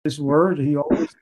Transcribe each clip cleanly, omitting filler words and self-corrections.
his word. He always,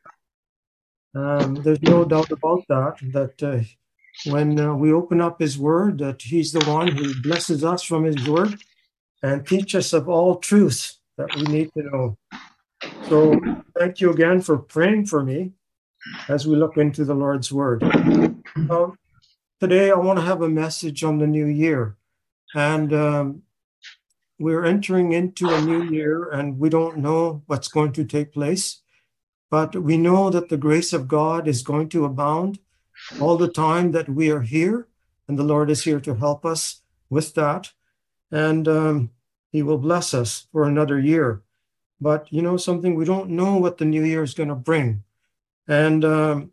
there's no doubt about that, when we open up his word, that he's the one who blesses us from his word and teach us of all truths that we need to know. So thank you again for praying for me as we look into the Lord's word. Um, Today, I want to have a message on the new year. And we're entering into a new year, and we don't know what's going to take place. But we know that the grace of God is going to abound all the time that we are here, and the Lord is here to help us with that. And He will bless us for another year. But you know something, we don't know what the new year is going to bring. And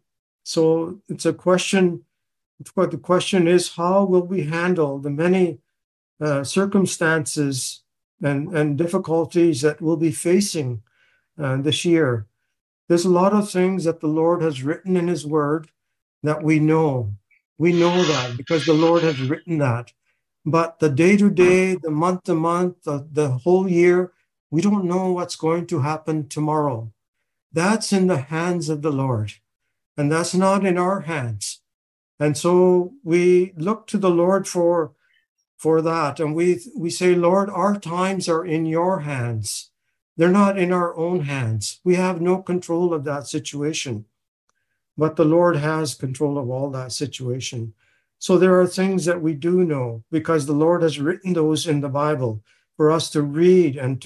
so it's a question. But the question is, how will we handle the many circumstances and difficulties that we'll be facing this year? There's a lot of things that the Lord has written in His Word that we know. We know that because the Lord has written that. But the day to day, the month to month, the whole year, we don't know what's going to happen tomorrow. That's in the hands of the Lord, and that's not in our hands. And so we look to the Lord for that, and we say, Lord, our times are in your hands. They're not in our own hands. We have no control of that situation, but the Lord has control of all that situation. So there are things that we do know because the Lord has written those in the Bible for us to read and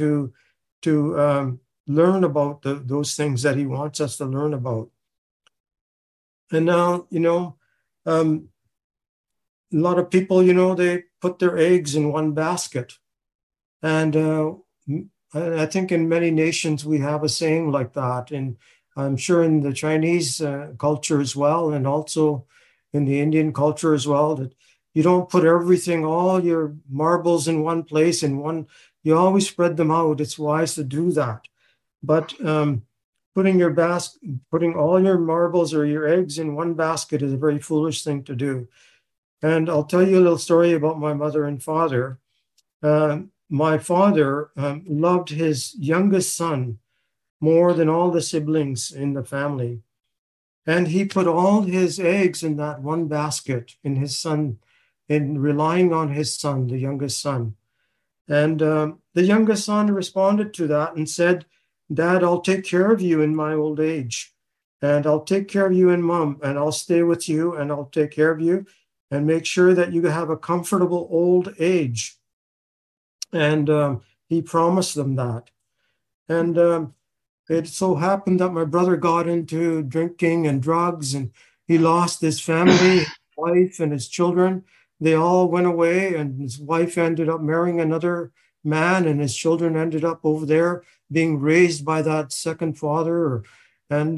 to learn about those things that He wants us to learn about. And now, um, a lot of people, they put their eggs in one basket. And I think in many nations we have a saying like that. And I'm sure in the Chinese culture as well, and also in the Indian culture as well, that you don't put everything, all your marbles in one place, you always spread them out. It's wise to do that. But putting all your marbles or your eggs in one basket is a very foolish thing to do. And I'll tell you a little story about my mother and father. My father loved his youngest son more than all the siblings in the family. And he put all his eggs in that one basket in his son, in relying on his son, the youngest son. And the youngest son responded to that and said, Dad, I'll take care of you in my old age. And I'll take care of you and mom, and I'll stay with you and I'll take care of you and make sure that you have a comfortable old age. And he promised them that. And it so happened that my brother got into drinking and drugs, and he lost his family, his wife, and his children. They all went away, and his wife ended up marrying another man, and his children ended up over there being raised by that second father. And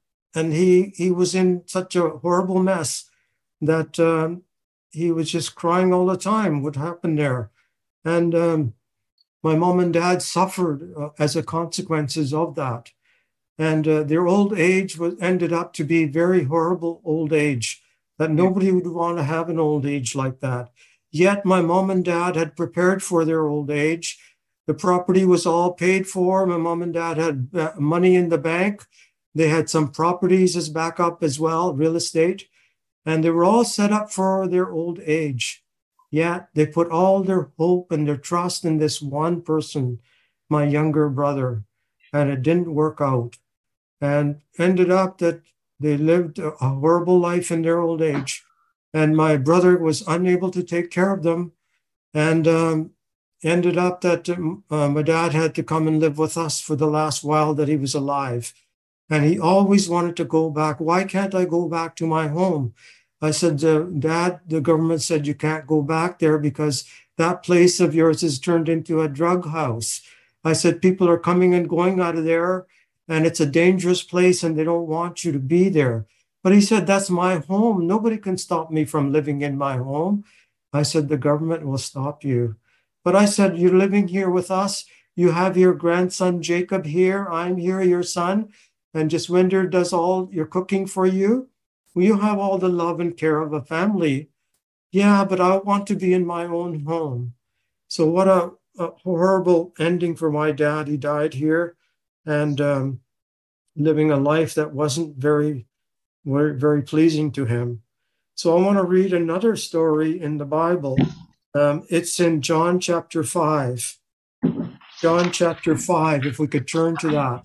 he was in such a horrible mess that he was just crying all the time. What happened there? And my mom and dad suffered as a consequences of that. And their old age ended up to be very horrible old age, that nobody would want to have an old age like that. Yet my mom and dad had prepared for their old age. The property was all paid for. My mom and dad had money in the bank. They had some properties as backup as well, real estate, and they were all set up for their old age. Yet they put all their hope and their trust in this one person, my younger brother, and it didn't work out. And ended up that they lived a horrible life in their old age. And my brother was unable to take care of them. And ended up that my dad had to come and live with us for the last while that he was alive. And he always wanted to go back. Why can't I go back to my home? I said, Dad, the government said you can't go back there because that place of yours is turned into a drug house. I said, people are coming and going out of there, and it's a dangerous place, and they don't want you to be there. But he said, that's my home. Nobody can stop me from living in my home. I said, the government will stop you. But I said, you're living here with us. You have your grandson Jacob here. I'm here, your son. And Jaswinder does all your cooking for you. You have all the love and care of a family. Yeah, but I want to be in my own home. So what a horrible ending for my dad. He died here. And living a life that wasn't very, very pleasing to him. So I want to read another story in the Bible. It's in John chapter 5. John chapter 5, if we could turn to that.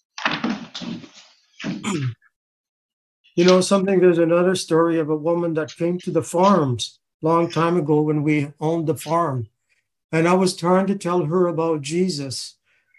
You know something, there's another story of a woman that came to the farms a long time ago when we owned the farm. And I was trying to tell her about Jesus.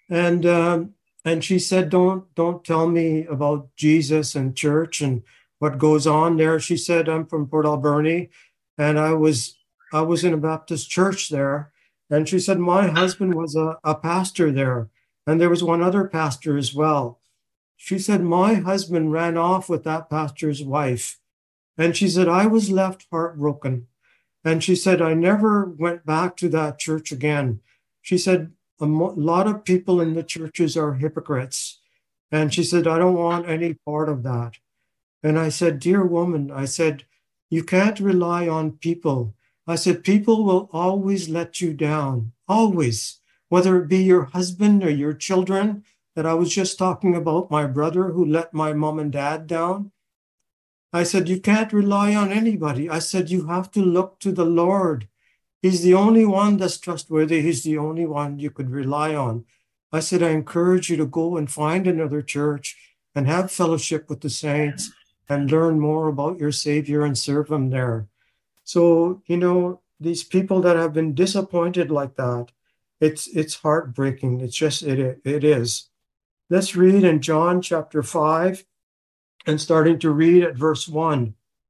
And she said, don't tell me about Jesus and church and what goes on there. She said, I'm from Port Alberni, and I was in a Baptist church there. And she said, my husband was a pastor there, and there was one other pastor as well. She said, my husband ran off with that pastor's wife. And she said, I was left heartbroken. And she said, I never went back to that church again. She said, lot of people in the churches are hypocrites. And she said, I don't want any part of that. And I said, dear woman, I said, you can't rely on people. I said, people will always let you down, always, whether it be your husband or your children. That I was just talking about my brother who let my mom and dad down. I said, you can't rely on anybody. I said, you have to look to the Lord. He's the only one that's trustworthy. He's the only one you could rely on. I said, I encourage you to go and find another church and have fellowship with the saints and learn more about your Savior and serve him there. So, you know, these people that have been disappointed like that, it's heartbreaking. It's just, it is. Let's read in John chapter 5 and starting to read at verse 1.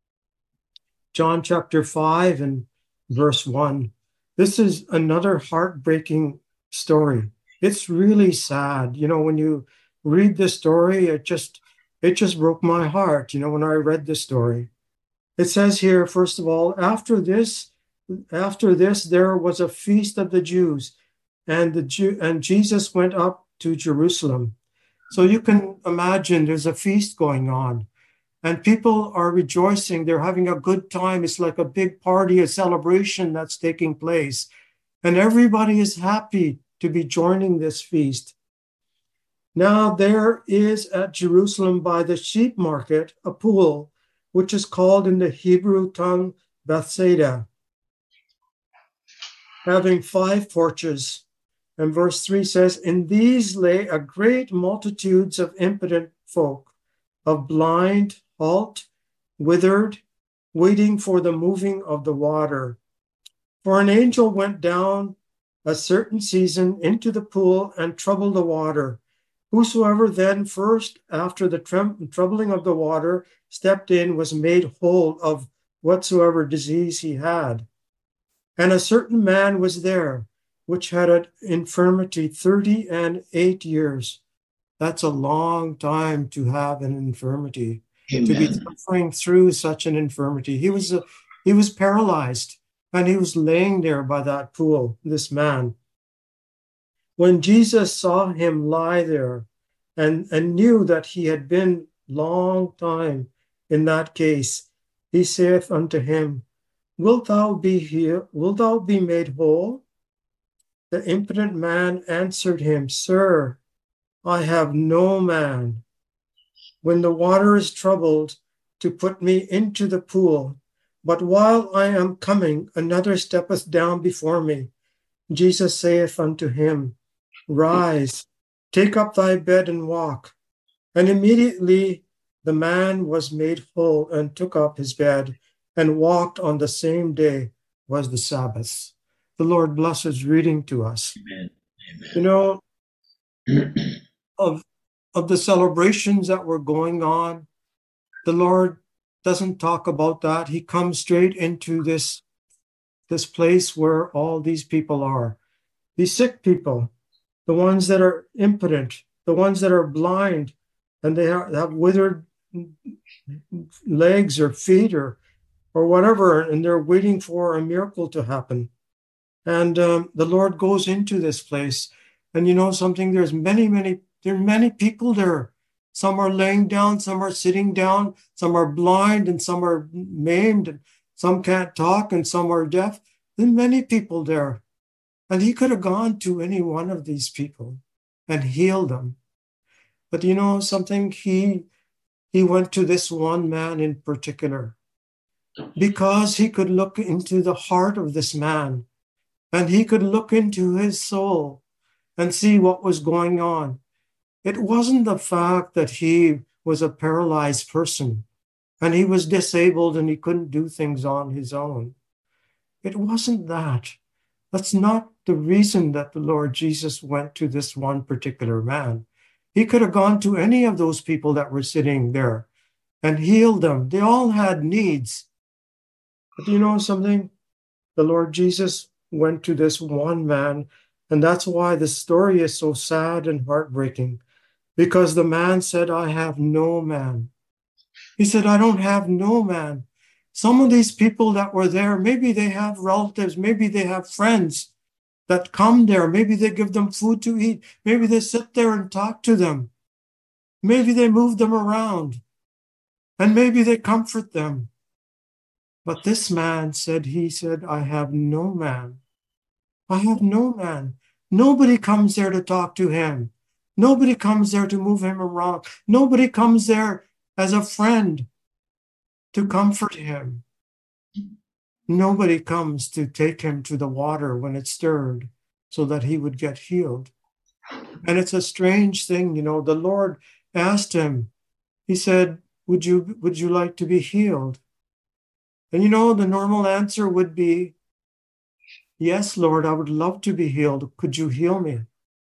John chapter 5 and verse 1. This is another heartbreaking story. It's really sad. You know, when you read this story, it just broke my heart, you know, when I read this story. It says here, first of all, after this, there was a feast of the Jews, and Jesus went up to Jerusalem. So you can imagine there's a feast going on and people are rejoicing. They're having a good time. It's like a big party, a celebration that's taking place. And everybody is happy to be joining this feast. Now there is at Jerusalem by the sheep market a pool, which is called in the Hebrew tongue Bethsaida, having 5 porches. And verse 3 says, in these lay a great multitudes of impotent folk, of blind, halt, withered, waiting for the moving of the water. For an angel went down a certain season into the pool and troubled the water. Whosoever then first, after the troubling of the water, stepped in was made whole of whatsoever disease he had. And a certain man was there, which had an infirmity 38 years. That's a long time to have an infirmity. Amen. To be suffering through such an infirmity. He was paralyzed, and he was laying there by that pool, this man. When Jesus saw him lie there and knew that he had been long time in that case, he saith unto him, wilt thou be healed? Wilt thou be made whole? The impotent man answered him, Sir, I have no man, when the water is troubled, to put me into the pool. But while I am coming, another steppeth down before me. Jesus saith unto him, Rise, take up thy bed and walk. And immediately the man was made whole and took up his bed and walked. On the same day was the Sabbath. The Lord bless his reading to us. Amen. Amen. You know, of the celebrations that were going on, the Lord doesn't talk about that. He comes straight into this place where all these people are. These sick people, the ones that are impotent, the ones that are blind, and they have withered legs or feet or whatever, and they're waiting for a miracle to happen. And the Lord goes into this place. And you know something, there are many people there. Some are laying down, some are sitting down, some are blind, and some are maimed, and some can't talk, and some are deaf. There are many people there. And he could have gone to any one of these people and healed them. But you know something? He went to this one man in particular because he could look into the heart of this man and he could look into his soul and see what was going on. It wasn't the fact that he was a paralyzed person and he was disabled and he couldn't do things on his own. It wasn't that. That's not the reason that the Lord Jesus went to this one particular man. He could have gone to any of those people that were sitting there and healed them. They all had needs. But you know something? The Lord Jesus went to this one man, and that's why the story is so sad and heartbreaking, because the man said, I have no man. He said, I don't have no man. Some of these people that were there, maybe they have relatives, maybe they have friends that come there. Maybe they give them food to eat. Maybe they sit there and talk to them. Maybe they move them around. And maybe they comfort them. But this man said, he said, I have no man. I have no man. Nobody comes there to talk to him. Nobody comes there to move him around. Nobody comes there as a friend to comfort him. Nobody comes to take him to the water when it's stirred so that he would get healed. And it's a strange thing, you know. The Lord asked him, he said, would you like to be healed? And you know, the normal answer would be, yes, Lord, I would love to be healed. Could you heal me?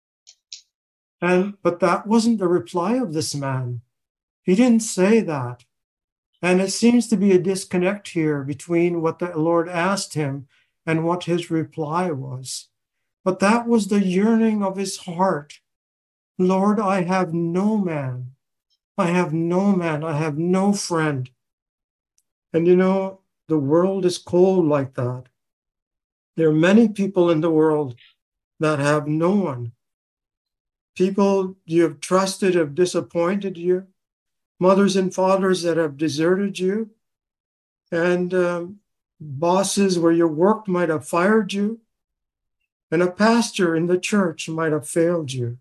But that wasn't the reply of this man. He didn't say that. And it seems to be a disconnect here between what the Lord asked him and what his reply was. But that was the yearning of his heart. Lord, I have no man. I have no man. I have no friend. And you know, the world is cold like that. There are many people in the world that have no one. People you have trusted have disappointed you. Mothers and fathers that have deserted you. And bosses where you worked might have fired you. And a pastor in the church might have failed you.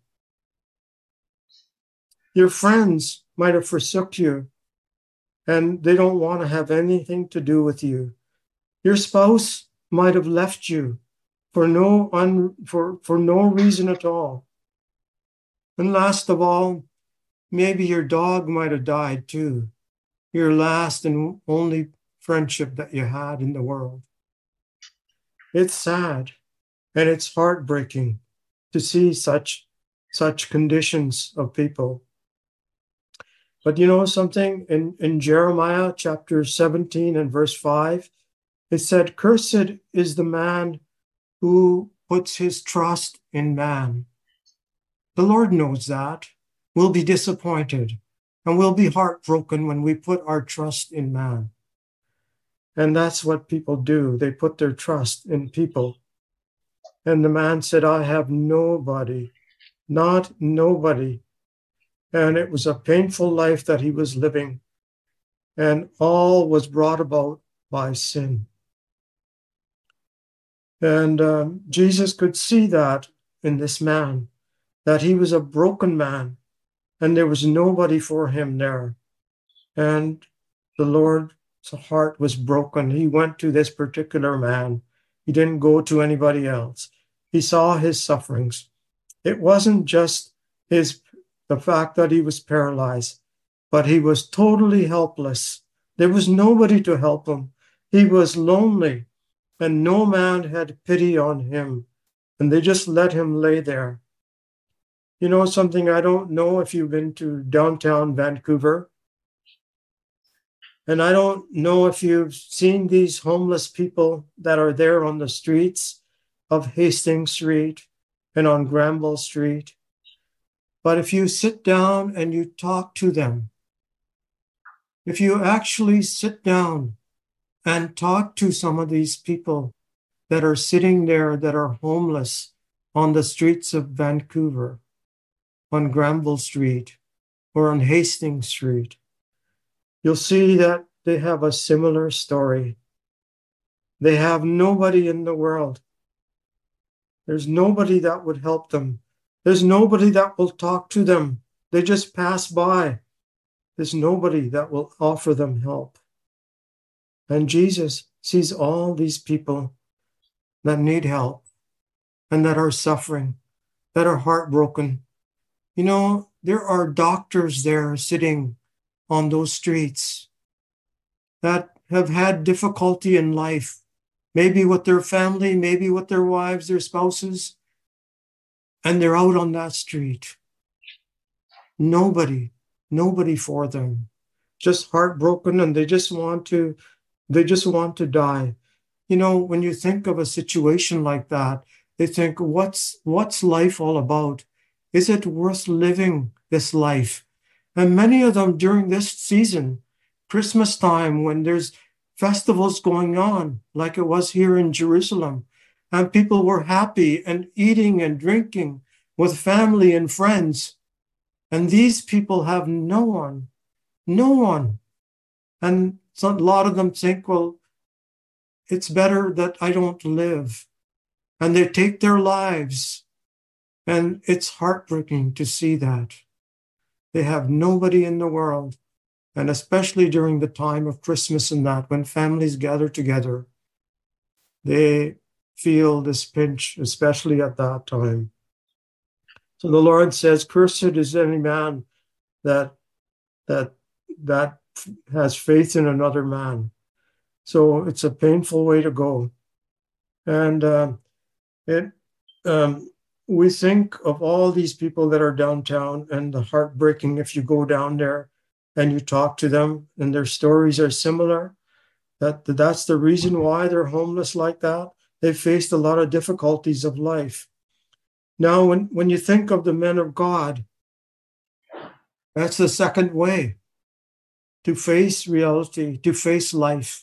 Your friends might have forsook you, and they don't want to have anything to do with you. Your spouse might have left you for no reason at all. And last of all, maybe your dog might have died too, your last and only friendship that you had in the world. It's sad and it's heartbreaking to see such conditions of people. But you know something? In Jeremiah chapter 17 and verse 5, it said, cursed is the man who puts his trust in man. The Lord knows that. We'll be disappointed and we'll be heartbroken when we put our trust in man. And that's what people do. They put their trust in people. And the man said, I have nobody, not nobody. And it was a painful life that he was living. And all was brought about by sin. And Jesus could see that in this man, that he was a broken man and there was nobody for him there. And the Lord's heart was broken. He went to this particular man. He didn't go to anybody else. He saw his sufferings. It wasn't just the fact that he was paralyzed, but he was totally helpless. There was nobody to help him. He was lonely, and no man had pity on him, and they just let him lay there. You know something? I don't know if you've been to downtown Vancouver, and I don't know if you've seen these homeless people that are there on the streets of Hastings Street and on Granville Street. But if you sit down and you talk to them, if you actually sit down and talk to some of these people that are sitting there that are homeless on the streets of Vancouver, on Granville Street or on Hastings Street, you'll see that they have a similar story. They have nobody in the world. There's nobody that would help them. There's nobody that will talk to them They just pass by. There's nobody that will offer them help. And Jesus sees all these people that need help and that are suffering, that are heartbroken. You know, there are doctors there sitting on those streets that have had difficulty in life, maybe with their family, maybe with their wives, their spouses, and they're out on that street. Nobody, nobody for them, just heartbroken, and they just want to die. You know, when you think of a situation like that, they think, what's life all about? Is it worth living this life? And many of them during this season, Christmas time, when there's festivals going on, like it was here in Jerusalem, and people were happy and eating and drinking with family and friends. And these people have no one, no one. And so a lot of them think, well, it's better that I don't live. And they take their lives. And it's heartbreaking to see that. They have nobody in the world. And especially during the time of Christmas and that, when families gather together, they feel this pinch, especially at that time. So the Lord says, cursed is any man that has faith in another man. So it's a painful way to go. And we think of all these people that are downtown and the heartbreaking if you go down there and you talk to them and their stories are similar, that's the reason why they're homeless like that. They've faced a lot of difficulties of life. Now, when you think of the men of God, that's the second way to face reality, to face life.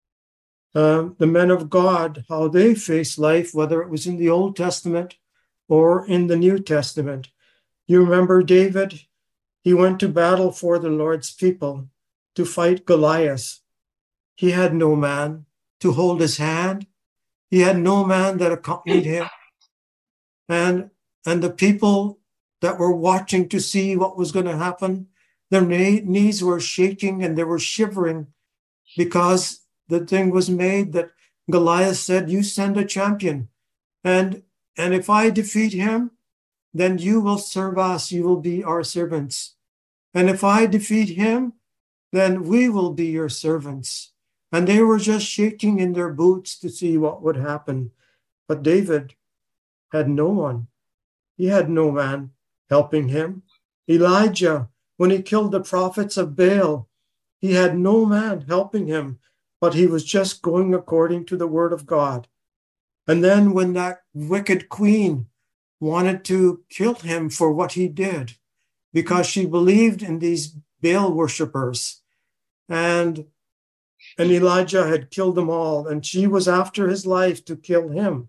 The men of God, how they face life, whether it was in the Old Testament or in the New Testament. You remember David? He went to battle for the Lord's people to fight Goliath. He had no man to hold his hand. He had no man that accompanied him. And the people that were watching to see what was going to happen, their knees were shaking and they were shivering because the thing was made that Goliath said, you send a champion. And if I defeat him, then you will serve us. You will be our servants. And if I defeat him, then we will be your servants. And they were just shaking in their boots to see what would happen. But David had no one. He had no man helping him. Elijah, when he killed the prophets of Baal, he had no man helping him, but he was just going according to the word of God. And then when that wicked queen wanted to kill him for what he did, because she believed in these Baal worshippers, and Elijah had killed them all, and she was after his life to kill him.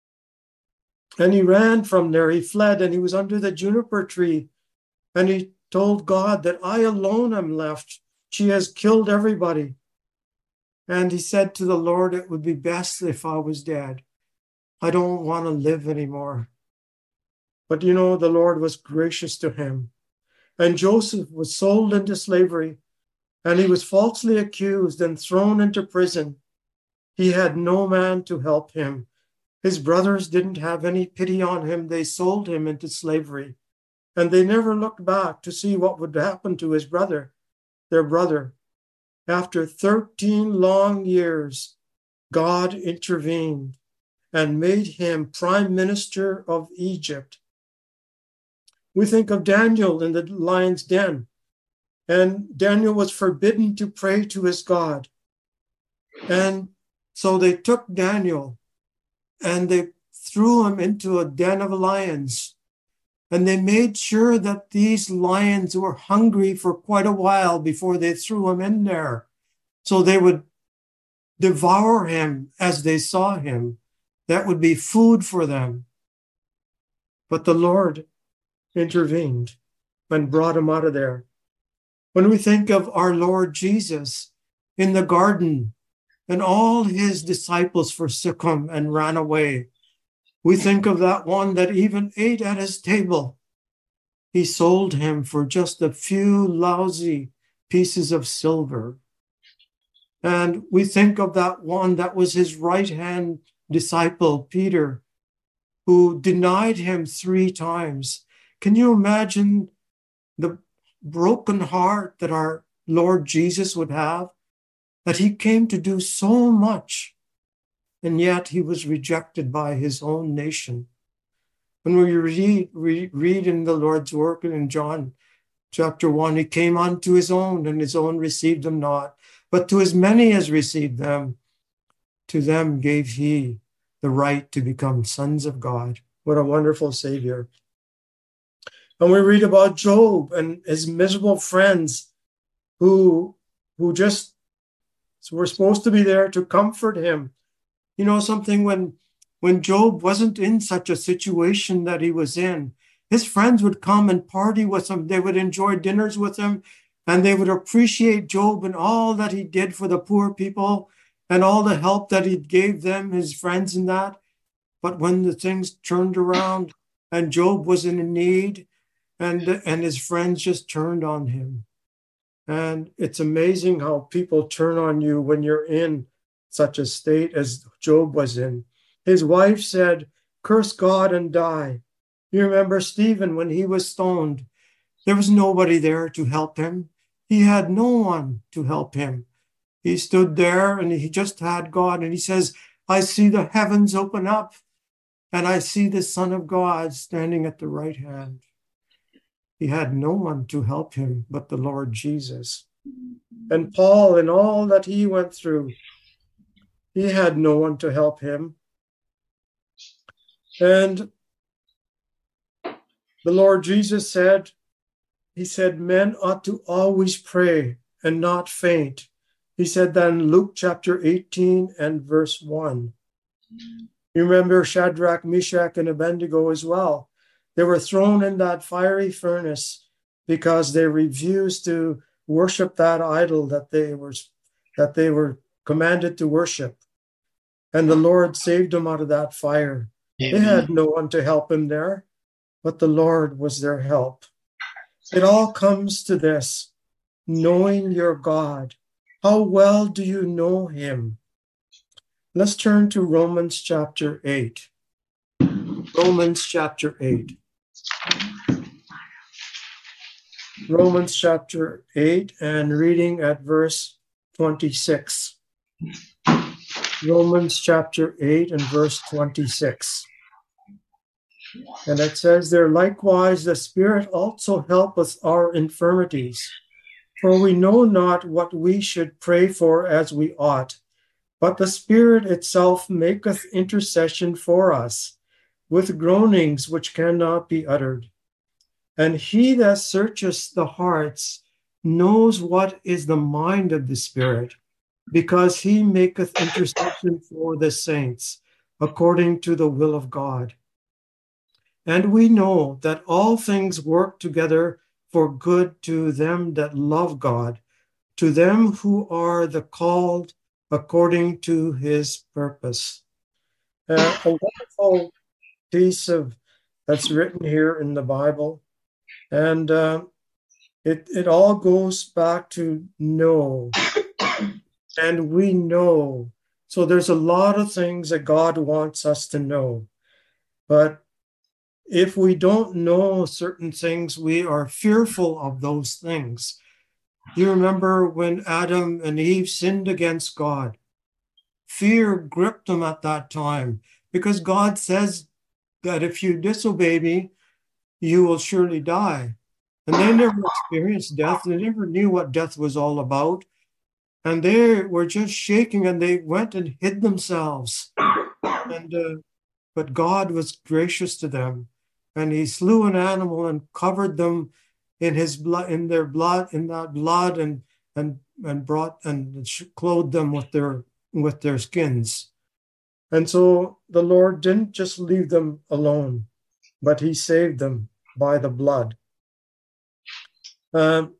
And he ran from there, he fled, and he was under the juniper tree, and he told God that I alone am left. She has killed everybody. And he said to the Lord, it would be best if I was dead. I don't want to live anymore. But you know, the Lord was gracious to him. And Joseph was sold into slavery, and he was falsely accused and thrown into prison. He had no man to help him. His brothers didn't have any pity on him. They sold him into slavery, and they never looked back to see what would happen to his brother, their brother. After 13 long years, God intervened and made him prime minister of Egypt. We think of Daniel in the lion's den, and Daniel was forbidden to pray to his God. And so they took Daniel and they threw him into a den of lions. And they made sure that these lions were hungry for quite a while before they threw him in there. So they would devour him as they saw him. That would be food for them. But the Lord intervened and brought him out of there. When we think of our Lord Jesus in the garden and all his disciples forsook him and ran away, we think of that one that even ate at his table. he sold him for just a few lousy pieces of silver. And we think of that one that was his right-hand disciple, Peter, who denied him 3 times. Can you imagine the broken heart that our Lord Jesus would have? That he came to do so much, and yet he was rejected by his own nation. When we read in the Lord's work in John chapter 1, he came unto his own, and his own received him not. But to as many as received them, to them gave he the right to become sons of God. What a wonderful Savior. And we read about Job and his miserable friends who just were supposed to be there to comfort him. You know something, when Job wasn't in such a situation that he was in, his friends would come and party with him. They would enjoy dinners with him, and they would appreciate Job and all that he did for the poor people and all the help that he gave them, his friends, in that. But when the things turned around and Job was in need, and his friends just turned on him. And it's amazing how people turn on you when you're in such a state as Job was in. His wife said, "Curse God and die." You remember Stephen when he was stoned. There was nobody there to help him. He had no one to help him. He stood there and he just had God. And he says, "I see the heavens open up and I see the Son of God standing at the right hand." He had no one to help him but the Lord Jesus. And Paul, in all that he went through, he had no one to help him. And the Lord Jesus said, he said, men ought to always pray and not faint. He said that in Luke chapter 18 and verse 1. You remember Shadrach, Meshach, and Abednego as well. They were thrown in that fiery furnace because they refused to worship that idol that they were commanded to worship. And the Lord saved them out of that fire. Amen. They had no one to help them there, but the Lord was their help. It all comes to this, knowing your God. How well do you know him? Let's turn to Romans chapter 8. Romans chapter 8. Romans chapter 8 and reading at verse 26. Romans chapter 8 and verse 26. And it says there, likewise, the Spirit also helpeth our infirmities. For we know not what we should pray for as we ought, but the Spirit itself maketh intercession for us, with groanings which cannot be uttered. And he that searcheth the hearts knows what is the mind of the Spirit, because he maketh intercession for the saints, according to the will of God. And we know that all things work together for good to them that love God, to them who are the called according to his purpose. A wonderful piece that's written here in the Bible. And it all goes back to know. And we know. So there's a lot of things that God wants us to know. But if we don't know certain things, we are fearful of those things. You remember when Adam and Eve sinned against God? Fear gripped them at that time because God says that if you disobey me, you will surely die. And they never experienced death. They never knew what death was all about. And they were just shaking and they went and hid themselves. But God was gracious to them. And he slew an animal and covered them in his blood, in that blood, and brought and clothed them with their skins. And so the Lord didn't just leave them alone, but he saved them by the blood. And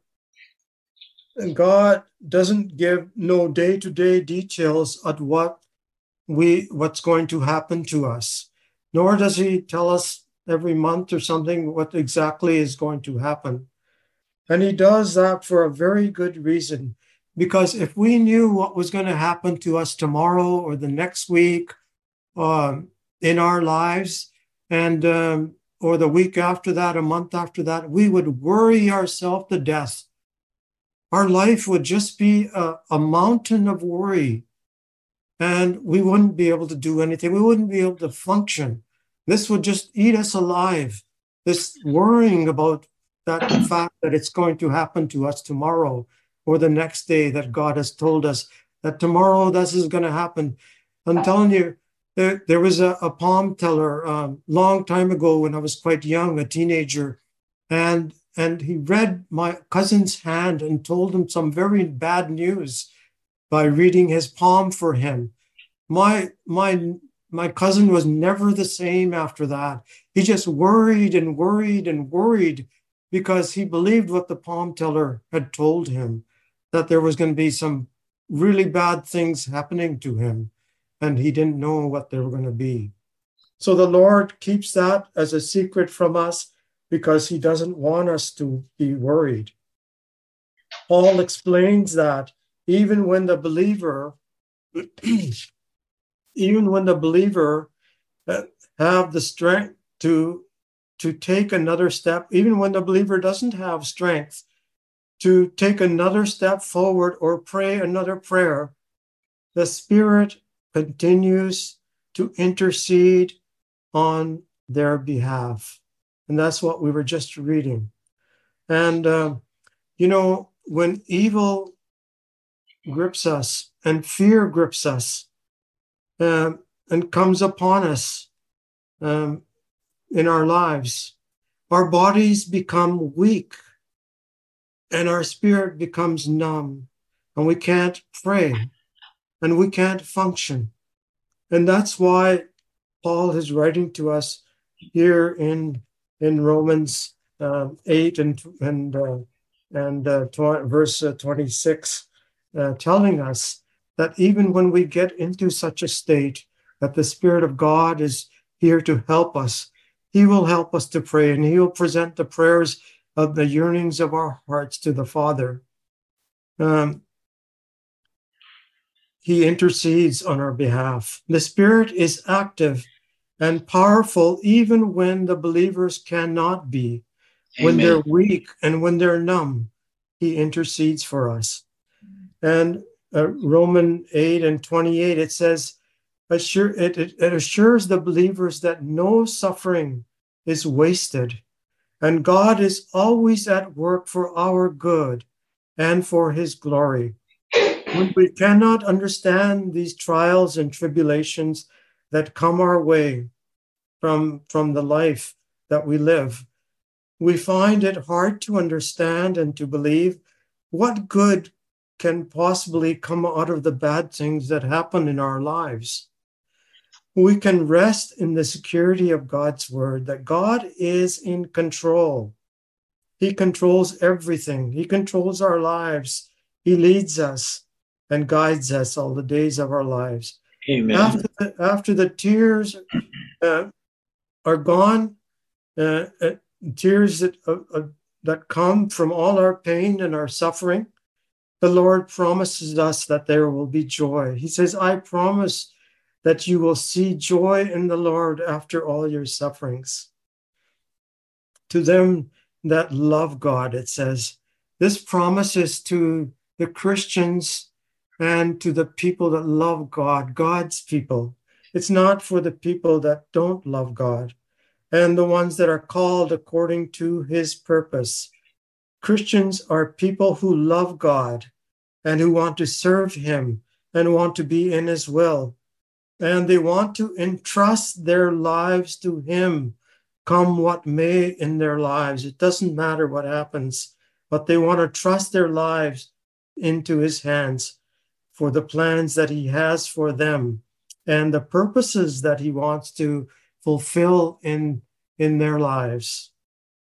God doesn't give no day-to-day details of what's going to happen to us, nor does he tell us every month or something what exactly is going to happen. And he does that for a very good reason. Because if we knew what was going to happen to us tomorrow or the next week in our lives, and or the week after that, a month after that, we would worry ourselves to death. Our life would just be a mountain of worry, and we wouldn't be able to do anything. We wouldn't be able to function. This would just eat us alive. This worrying about that fact that it's going to happen to us tomorrow or the next day, that God has told us that tomorrow this is going to happen. I'm telling you, there was a palm teller long time ago when I was quite young, a teenager, and he read my cousin's hand and told him some very bad news by reading his palm for him. My cousin was never the same after that. He just worried and worried and worried because he believed what the palm teller had told him, that there was going to be some really bad things happening to him, and he didn't know what they were going to be. So the Lord keeps that as a secret from us because he doesn't want us to be worried. Paul explains that even when the believer have the strength to take another step, even when the believer doesn't have strength to take another step forward or pray another prayer, the Spirit continues to intercede on their behalf. And that's what we were just reading. And, when evil grips us and fear grips us and comes upon us in our lives, our bodies become weak and our spirit becomes numb, and we can't pray and we can't function. And that's why Paul is writing to us here in Romans 8 and verse 26, telling us that even when we get into such a state, that the Spirit of God is here to help us. He will help us to pray, and he will present the prayers of the yearnings of our hearts to the Father. He intercedes on our behalf. The Spirit is active and powerful even when the believers cannot be. Amen. When they're weak and when they're numb, he intercedes for us. And Romans 8 and 28, it says, it assures the believers that no suffering is wasted, and God is always at work for our good and for his glory. When we cannot understand these trials and tribulations that come our way from the life that we live, we find it hard to understand and to believe what good can possibly come out of the bad things that happen in our lives. We can rest in the security of God's word, that God is in control. He controls everything. He controls our lives. He leads us and guides us all the days of our lives. Amen. After the tears are gone, tears that come from all our pain and our suffering, the Lord promises us that there will be joy. He says, I promise that you will see joy in the Lord after all your sufferings. To them that love God, it says, this promise is to the Christians and to the people that love God, God's people. It's not for the people that don't love God and the ones that are called according to his purpose. Christians are people who love God and who want to serve him and want to be in his will. And they want to entrust their lives to him, come what may in their lives. It doesn't matter what happens, but they want to trust their lives into his hands for the plans that he has for them and the purposes that he wants to fulfill in their lives.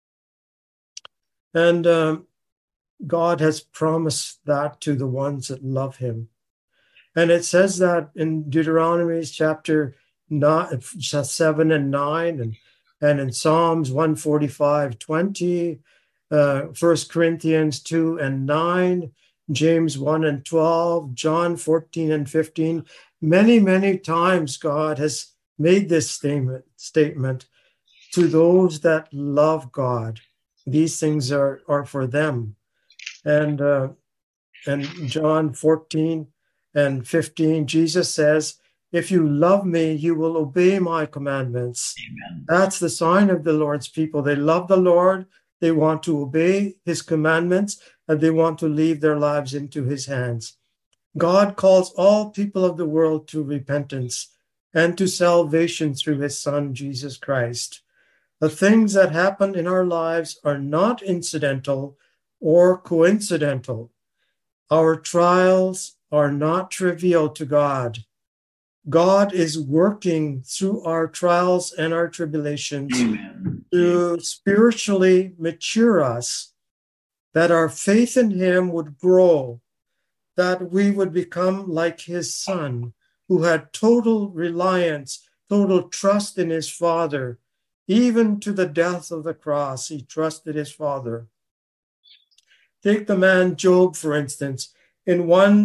And God has promised that to the ones that love him. And it says that in Deuteronomy chapter 7 and 9, and and in Psalms 145:20, 1 Corinthians 2:9, James 1:12, John 14:15. Many, many times God has made this statement to those that love God. These things are for them. And John 14:15, Jesus says, if you love me, you will obey my commandments. Amen. That's the sign of the Lord's people. They love the Lord, they want to obey his commandments, and they want to leave their lives into his hands. God calls all people of the world to repentance and to salvation through his Son, Jesus Christ. The things that happen in our lives are not incidental or coincidental. Our trials are not trivial to God. God is working through our trials and our tribulations Amen. to spiritually mature us, that our faith in him would grow, that we would become like his Son, who had total reliance, total trust in his Father. Even to the death of the cross, he trusted his Father. Take the man Job, for instance. In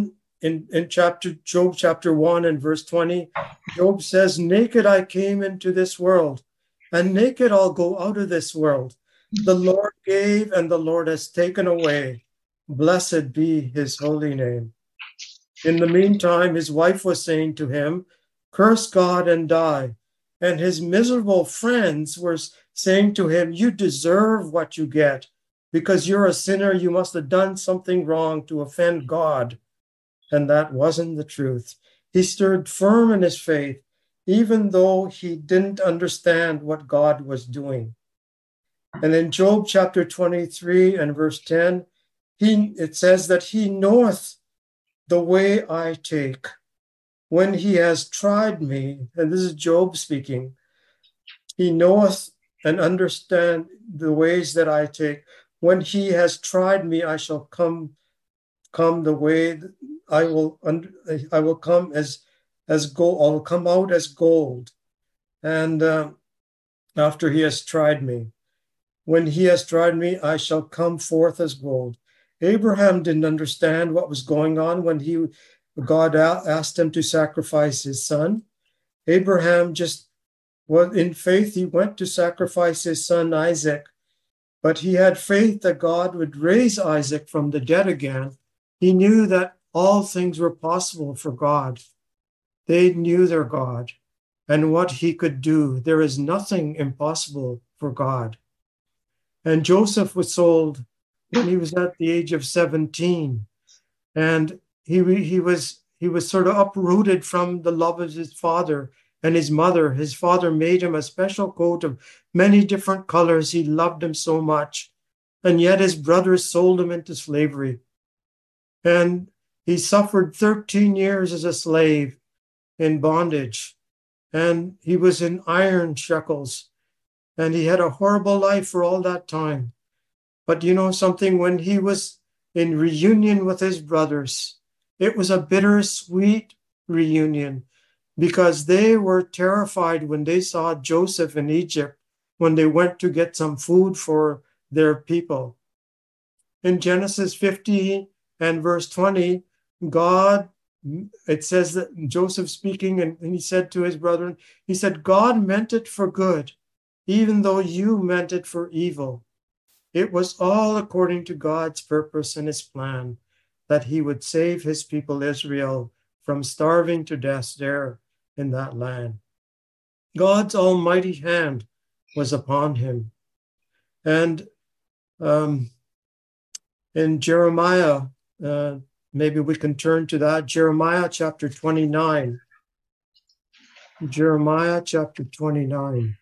Job chapter 1 and verse 20, Job says, naked I came into this world, and naked I'll go out of this world. The Lord gave, and the Lord has taken away. Blessed be his holy name. In the meantime, his wife was saying to him, curse God and die. And his miserable friends were saying to him, you deserve what you get. Because you're a sinner, you must have done something wrong to offend God. And that wasn't the truth. He stood firm in his faith, even though he didn't understand what God was doing. And in Job chapter 23 and verse 10, it says that he knoweth the way I take. When he has tried me, and this is Job speaking, he knoweth and understand the ways that I take. When he has tried me, I shall come the way I will come as gold. I will come out as gold. And after he has tried me, when he has tried me, I shall come forth as gold. Abraham didn't understand what was going on when God asked him to sacrifice his son. Abraham just was in faith. He went to sacrifice his son Isaac, but he had faith that God would raise Isaac from the dead again. He knew that all things were possible for God. They knew their God and what he could do. There is nothing impossible for God. And Joseph was sold when he was at the age of 17. And he was sort of uprooted from the love of his father and his mother. His father made him a special coat of many different colors. He loved him so much. And yet his brothers sold him into slavery. And he suffered 13 years as a slave in bondage. And he was in iron shackles. And he had a horrible life for all that time. But you know something, when he was in reunion with his brothers, it was a bittersweet reunion because they were terrified when they saw Joseph in Egypt, when they went to get some food for their people. In Genesis 50 and verse 20, it says that Joseph speaking, and he said to his brethren, he said, God meant it for good, even though you meant it for evil. It was all according to God's purpose and his plan that he would save his people Israel from starving to death there in that land. God's almighty hand was upon him. And in Jeremiah, maybe we can turn to that, Jeremiah chapter 29. Jeremiah chapter 29.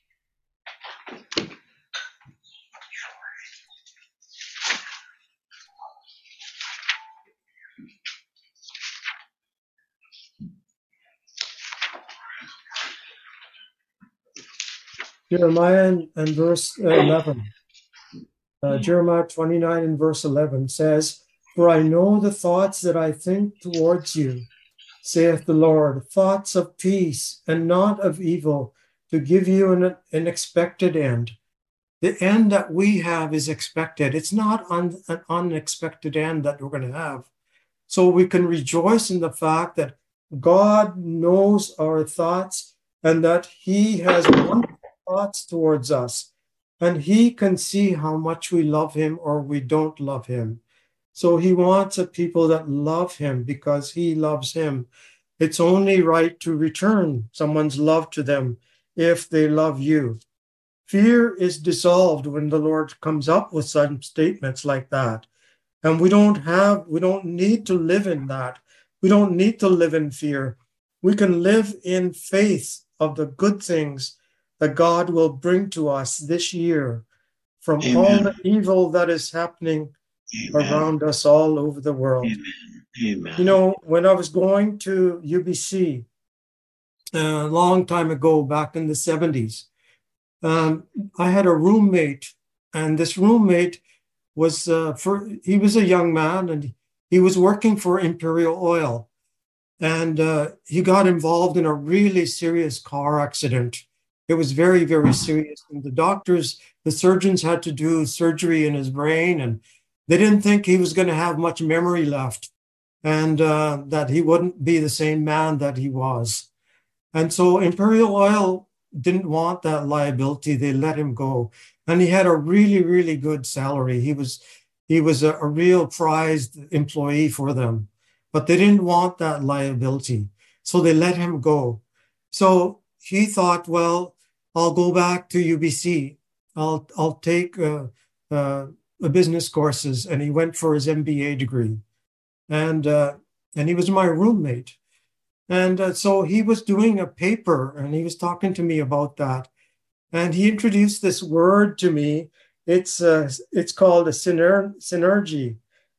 Jeremiah and verse 11. Jeremiah 29 and verse 11 says, for I know the thoughts that I think towards you, saith the Lord, thoughts of peace and not of evil, to give you an expected end. The end that we have is expected. It's not an unexpected end that we're going to have. So we can rejoice in the fact that God knows our thoughts and that He has wonderful thoughts towards us. And He can see how much we love Him or we don't love Him. So He wants a people that love Him because He loves Him. It's only right to return someone's love to them if they love you. Fear is dissolved when the Lord comes up with some statements like that. And we don't need to live in that. We don't need to live in fear. We can live in faith of the good things that God will bring to us this year from Amen. all the evil that is happening Amen. around us all over the world. Amen. You know, when I was going to UBC a long time ago, back in the 70s, I had a roommate, and this roommate was he was a young man, and he was working for Imperial Oil, and he got involved in a really serious car accident. It was very, very serious, and the surgeons had to do surgery in his brain, and they didn't think he was going to have much memory left, and that he wouldn't be the same man that he was. And so Imperial Oil didn't want that liability. They let him go. And he had a really, really good salary. He was a real prized employee for them. But they didn't want that liability. So they let him go. So he thought, well, I'll go back to UBC. I'll take business courses. And he went for his MBA degree. And he was my roommate. And so he was doing a paper and he was talking to me about that. And he introduced this word to me. It's called a synergy.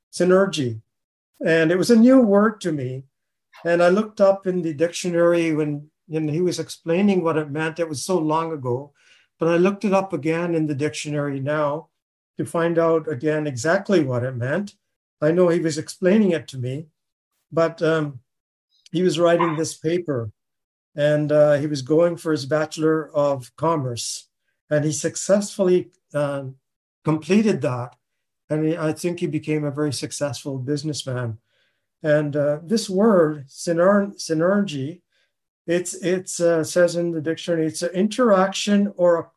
And it was a new word to me. And I looked up in the dictionary when he was explaining what it meant. It was so long ago. But I looked it up again in the dictionary now to find out again exactly what it meant. I know he was explaining it to me, but he was writing this paper, and he was going for his Bachelor of Commerce, and he successfully completed that. And I think he became a very successful businessman. And this word, synergy, it says in the dictionary, it's an interaction or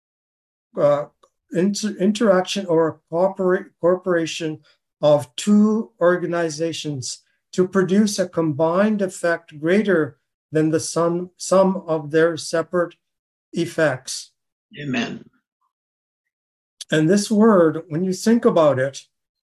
a corporation of two organizations to produce a combined effect greater than the sum of their separate effects. Amen. And this word, when you think about it,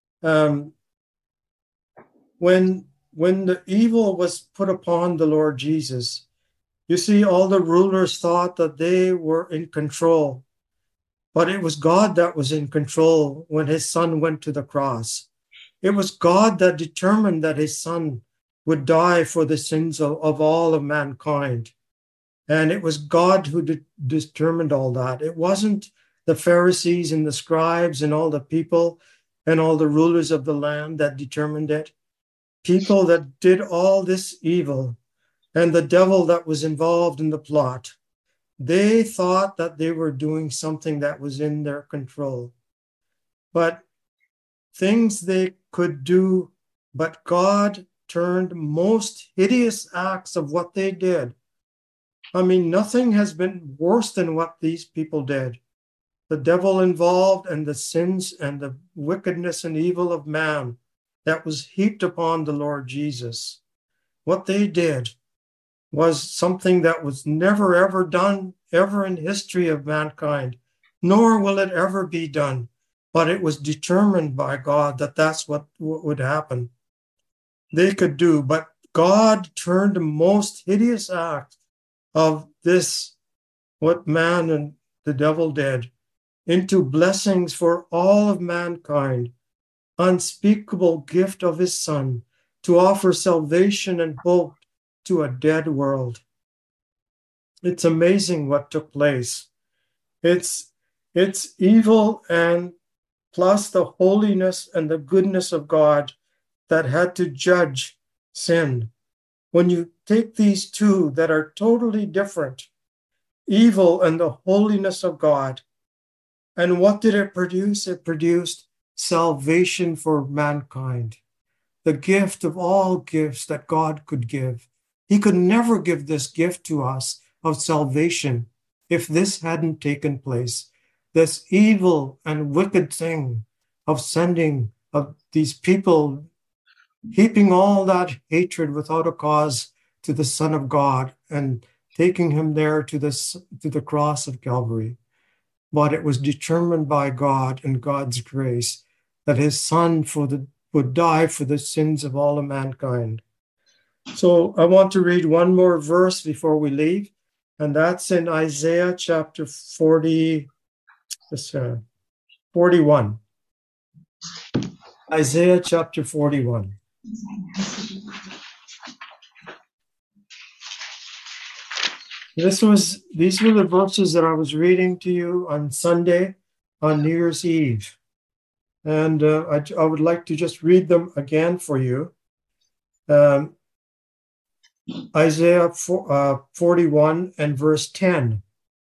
when the evil was put upon the Lord Jesus, you see, all the rulers thought that they were in control, but it was God that was in control when his son went to the cross. It was God that determined that his son would die for the sins of all of mankind. And it was God who determined all that. It wasn't the Pharisees and the scribes and all the people and all the rulers of the land that determined it. People that did all this evil and the devil that was involved in the plot. They thought that they were doing something that was in their control. But things they could do, but God turned most hideous acts of what they did. I mean, nothing has been worse than what these people did. The devil involved and the sins and the wickedness and evil of man that was heaped upon the Lord Jesus. What they did was something that was never, ever done, ever in history of mankind, nor will it ever be done. But it was determined by God that that's what would happen. They could do, but God turned the most hideous act of this, what man and the devil did, into blessings for all of mankind, unspeakable gift of his son to offer salvation and hope to a dead world. It's amazing what took place. It's evil and plus the holiness and the goodness of God that had to judge sin. When you take these two that are totally different, evil and the holiness of God. And what did it produce? It produced salvation for mankind, the gift of all gifts that God could give. He could never give this gift to us of salvation if this hadn't taken place. This evil and wicked thing of sending of these people, heaping all that hatred without a cause to the Son of God and taking him there to the cross of Calvary. But it was determined by God and God's grace that his Son would die for the sins of all of mankind. So I want to read one more verse before we leave, and that's in Isaiah chapter 41. Isaiah chapter 41. These were the verses that I was reading to you on Sunday, on New Year's Eve. And I would like to just read them again for you. Isaiah 41 and verse 10.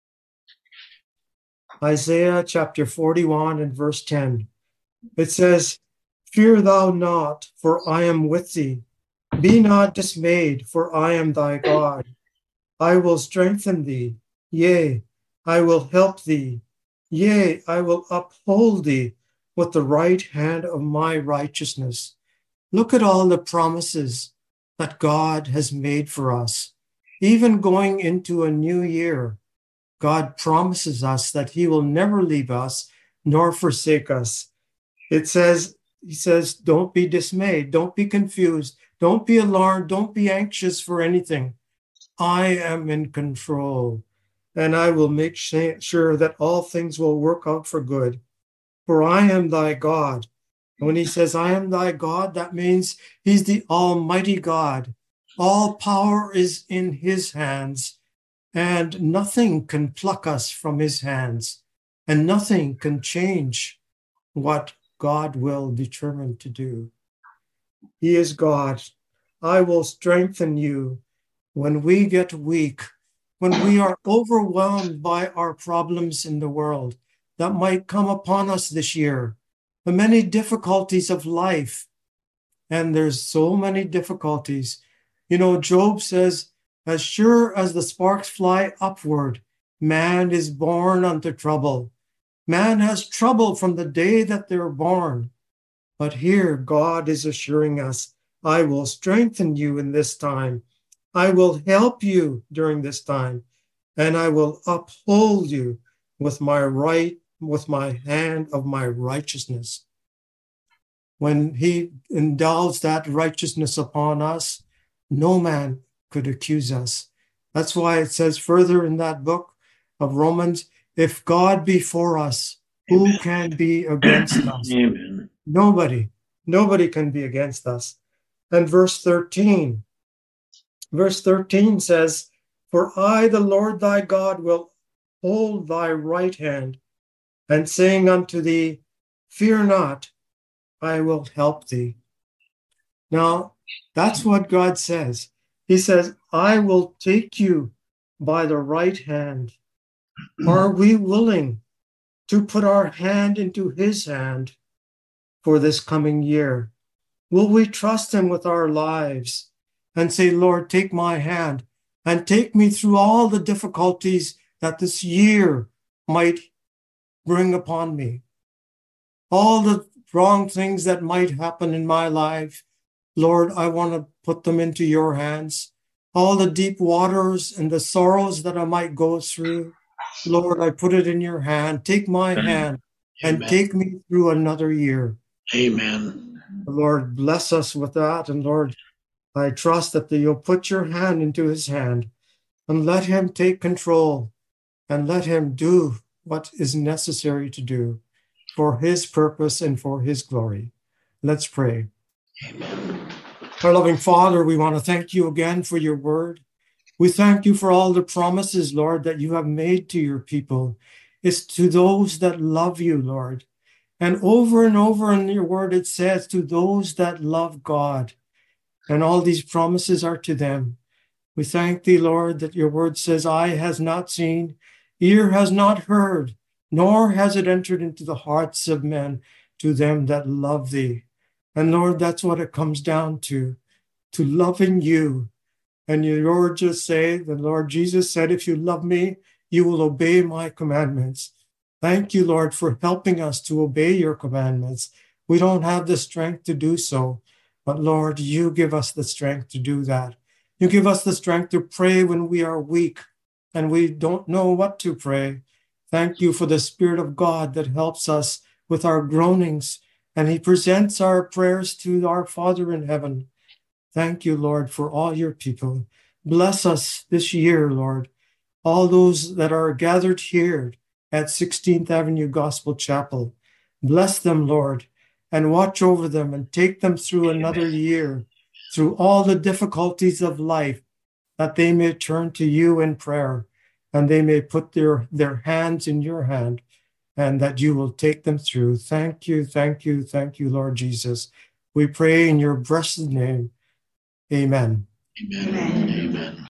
Isaiah chapter 41 and verse 10. It says, "Fear thou not, for I am with thee. Be not dismayed, for I am thy God. I will strengthen thee. Yea, I will help thee. Yea, I will uphold thee with the right hand of my righteousness." Look at all the promises that God has made for us. Even going into a new year, God promises us that he will never leave us nor forsake us. He says, don't be dismayed, don't be confused, don't be alarmed, don't be anxious for anything. I am in control, and I will make sure that all things will work out for good. For I am thy God. And when he says, I am thy God, that means he's the Almighty God. All power is in his hands, and nothing can pluck us from his hands, and nothing can change what God will determine to do. He is God. I will strengthen you when we get weak, when we are overwhelmed by our problems in the world that might come upon us this year, the many difficulties of life. And there's so many difficulties. You know, Job says, as sure as the sparks fly upward, man is born unto trouble. Man has trouble from the day that they're born. But here God is assuring us, I will strengthen you in this time. I will help you during this time, and I will uphold you with my hand of my righteousness. When he endows that righteousness upon us, no man could accuse us. That's why it says further in that book of Romans, if God be for us, who can be against us? Amen. Nobody can be against us. And verse 13 says, for I, the Lord thy God, will hold thy right hand, and saying unto thee, fear not, I will help thee. Now, that's what God says. He says, I will take you by the right hand. Are we willing to put our hand into his hand for this coming year? Will we trust him with our lives and say, Lord, take my hand and take me through all the difficulties that this year might bring upon me? All the wrong things that might happen in my life, Lord, I want to put them into your hands. All the deep waters and the sorrows that I might go through, Lord, I put it in your hand. Take my hand and take me through another year. Amen. Lord, bless us with that. And Lord, I trust that you'll put your hand into his hand and let him take control and let him do what is necessary to do for his purpose and for his glory. Let's pray. Amen. Our loving Father, we want to thank you again for your word. We thank you for all the promises, Lord, that you have made to your people. It's to those that love you, Lord. And over in your word, it says to those that love God. And all these promises are to them. We thank thee, Lord, that your word says, eye has not seen, ear has not heard, nor has it entered into the hearts of men to them that love thee. And Lord, that's what it comes down to loving you. And your word just say, the Lord Jesus said, if you love me, you will obey my commandments. Thank you, Lord, for helping us to obey your commandments. We don't have the strength to do so, but Lord, you give us the strength to do that. You give us the strength to pray when we are weak and we don't know what to pray. Thank you for the Spirit of God that helps us with our groanings, and he presents our prayers to our Father in heaven. Thank you, Lord, for all your people. Bless us this year, Lord. All those that are gathered here at 16th Avenue Gospel Chapel. Bless them, Lord, and watch over them and take them through another year, through all the difficulties of life, that they may turn to you in prayer and they may put their hands in your hand, and that you will take them through. Thank you, thank you, thank you, Lord Jesus. We pray in your blessed name. Amen. Amen. Amen.